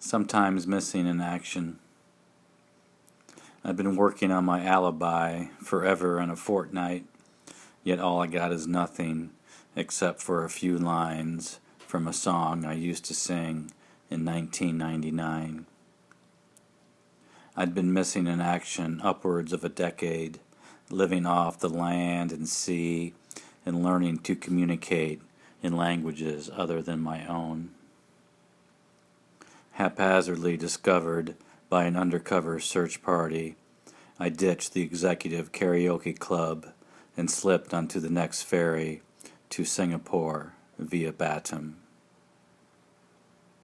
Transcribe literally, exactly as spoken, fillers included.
sometimes missing in action. I've been working on my alibi forever and a fortnight, yet all I got is nothing except for a few lines from a song I used to sing in nineteen ninety-nine. I'd been missing in action upwards of a decade, living off the land and sea and learning to communicate in languages other than my own. Haphazardly discovered by an undercover search party, I ditched the executive karaoke club and slipped onto the next ferry to Singapore via Batam.